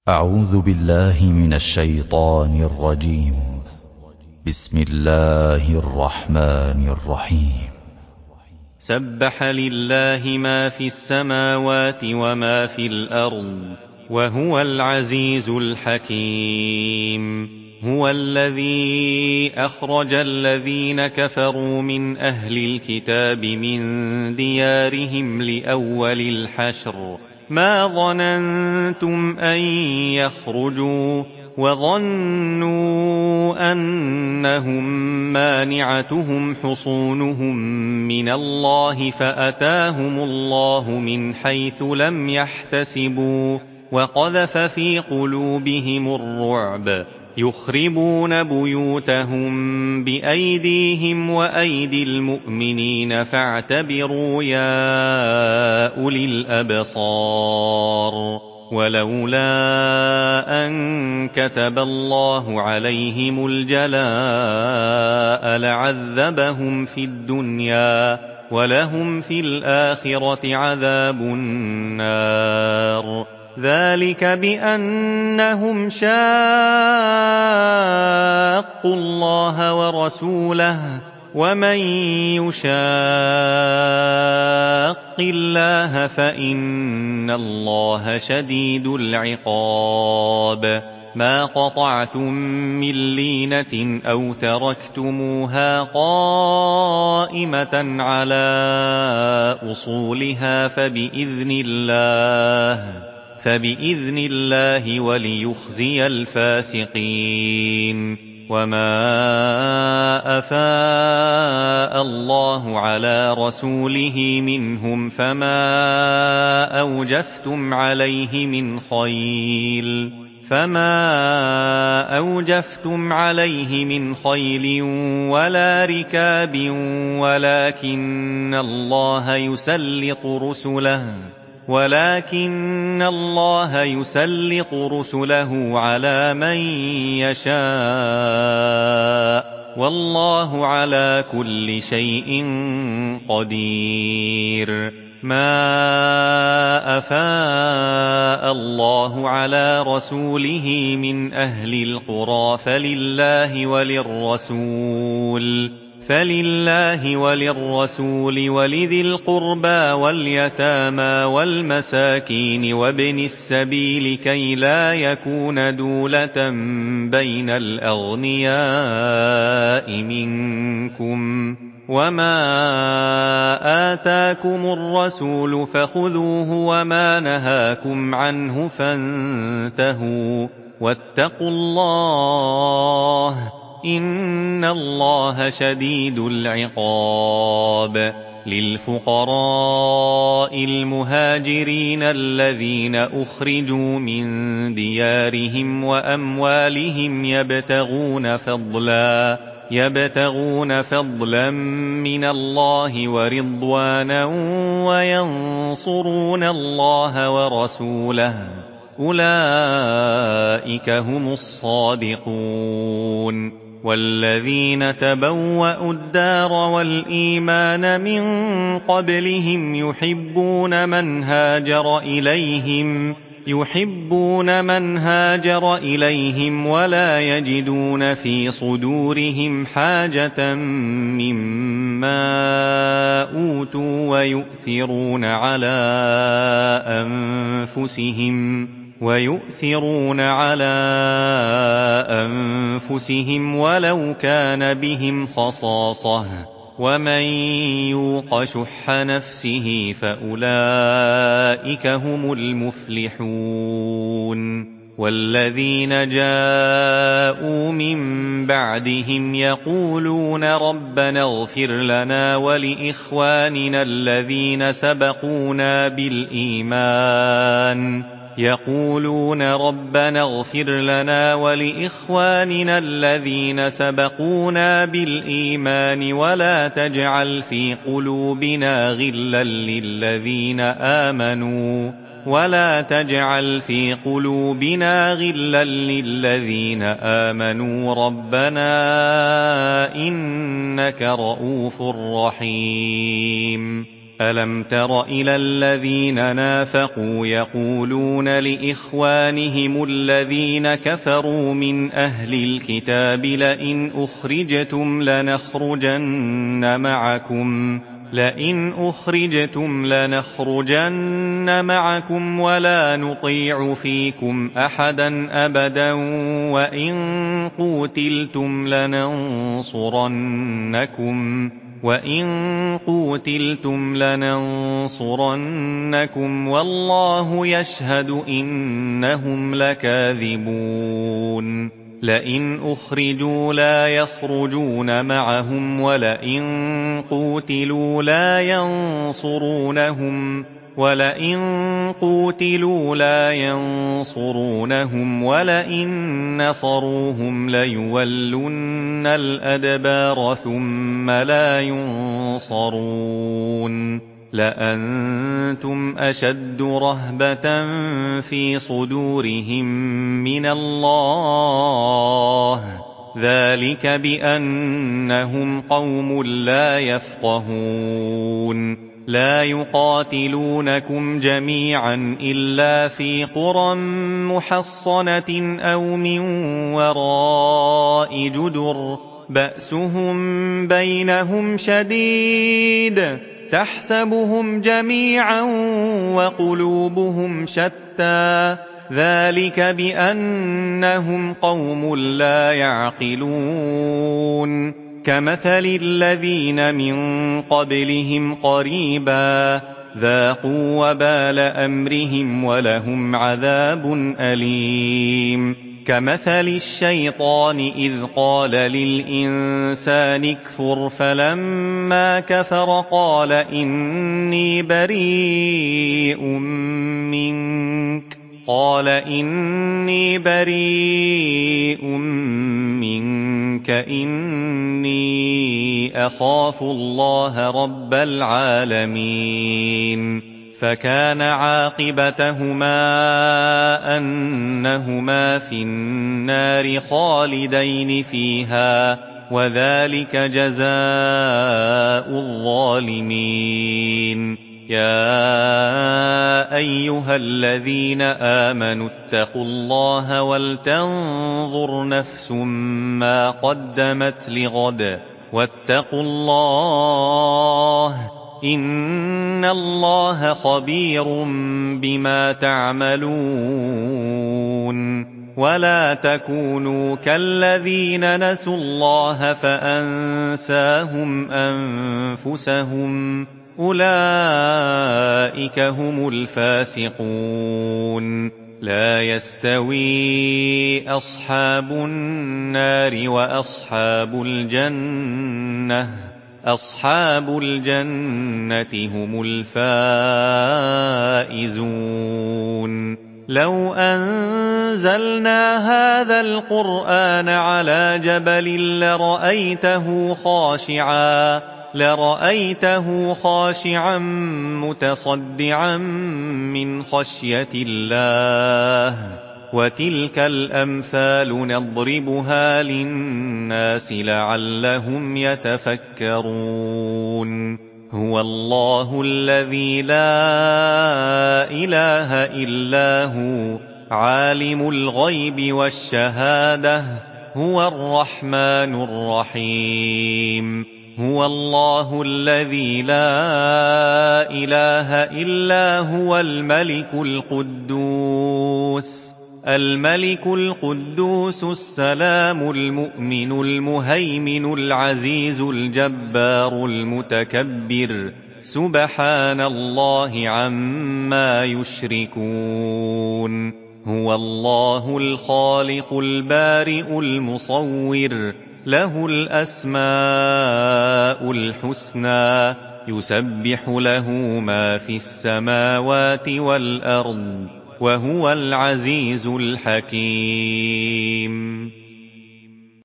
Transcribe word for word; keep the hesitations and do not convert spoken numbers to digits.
أعوذ بالله من الشيطان الرجيم. بسم الله الرحمن الرحيم. سبح لله ما في السماوات وما في الأرض وهو العزيز الحكيم. هو الذي أخرج الذين كفروا من أهل الكتاب من ديارهم لأول الحشر ما ظننتم أن يخرجوا وظنوا أنهم مانعتهم حصونهم من الله فأتاهم الله من حيث لم يحتسبوا وقذف في قلوبهم الرعب يخربون بيوتهم بأيديهم وأيدي المؤمنين فاعتبروا يا أولي الأبصار. ولولا أن كتب الله عليهم الجلاء لعذبهم في الدنيا ولهم في الآخرة عذاب النار. ذلك بأنهم شاقوا الله ورسوله ومن يشاق الله فإن الله شديد العقاب. ما قطعتم من لينة أو تركتموها قائمة على أصولها فبإذن الله فبإذن الله وليخزي الفاسقين. وما أفاء الله على رسوله منهم فما أوجفتم عليه من خيل فما أوجفتم عليه من خيل ولا ركاب ولكن الله يسلط رسله ولكن الله يسلط رسله على من يشاء والله على كل شيء قدير. ما أفاء الله على رسوله من أهل القرى فلله وللرسول فلله وللرسول ولذي القربى واليتامى والمساكين وابن السبيل كي لا يكون دولة بين الأغنياء منكم. وما آتاكم الرسول فخذوه وما نهاكم عنه فانتهوا واتقوا الله إن الله شديد العقاب. للفقراء المهاجرين الذين أخرجوا من ديارهم وأموالهم يبتغون فضلا يبتغون فضلا من الله ورضوانا وينصرون الله ورسوله أولئك هم الصادقون. والذين تبوأوا الدار والإيمان من قبلهم يحبون من هاجر إليهم يحبون من هاجر إليهم ولا يجدون في صدورهم حاجة مما أوتوا ويؤثرون على أنفسهم ويؤثرون على أنفسهم ولو كان بهم خصاصة ومن يوق شح نفسه فأولئك هم المفلحون. والذين جاءوا من بعدهم يقولون ربنا اغفر لنا ولإخواننا الذين سبقونا بالإيمان يقولون ربنا اغفر لنا ولإخواننا الذين سبقونا بالإيمان ولا تجعل في قلوبنا غلا للذين آمنوا ولا تجعل في قلوبنا غلا للذين آمنوا ربنا إنك رؤوف رحيم. ألم تر إلى الذين نافقوا يقولون لإخوانهم الذين كفروا من أهل الكتاب لئن أخرجتم لنخرجن معكم لئن أخرجتم لنخرجن معكم ولا نطيع فيكم أحدا أبدا وإن قوتلتم لننصرنكم وإن قوتلتم لننصرنكم والله يشهد إنهم لكاذبون لئن أخرجوا لا يخرجون معهم ولئن قوتلوا لا ينصرونهم ولئن قوتلوا لا ينصرونهم ولئن نصروهم ليولن الأدبار ثم لا ينصرون لأنتم أشد رهبة في صدورهم من الله ذلك بأنهم قوم لا يفقهون لا يقاتلونكم جميعا إلا في قرى محصنة أو من وراء جدر بأسهم بينهم شديد تحسبهم جميعا وقلوبهم شتى ذلك بأنهم قوم لا يعقلون كمثل الذين من قبلهم قريبا ذاقوا وبال أمرهم ولهم عذاب أليم كمثل الشيطان إذ قال للإنسان اكفر فلما كفر قال إني بريء منك قال إني بريء منك إني أخاف الله رب العالمين فكان عاقبتهما أنهما في النار خالدين فيها وذلك جزاء الظالمين يا أيها الذين آمنوا اتقوا الله ولتنظر نفس ما قدمت لغد واتقوا الله إن الله خبير بما تعملون ولا تكونوا كالذين نسوا الله فأنساهم أنفسهم أولئك هم الفاسقون لا يستوي أصحاب النار وأصحاب الجنة أصحاب الجنة هم الفائزون لو أنزلنا هذا القرآن على جبل لرأيته خاشعا لرأيته خاشعا متصدعا من خشية الله وتلك الأمثال نضربها للناس لعلهم يتفكرون هو الله الذي لا إله إلا هو عالم الغيب والشهادة هو الرحمن الرحيم هو الله الذي لا إله إلا هو الملك القدوس الملك القدوس السلام المؤمن المهيمن العزيز الجبار المتكبر سبحان الله عما يشركون هو الله الخالق البارئ المصور له الأسماء الحسنى يسبح له ما في السماوات والأرض وهو العزيز الحكيم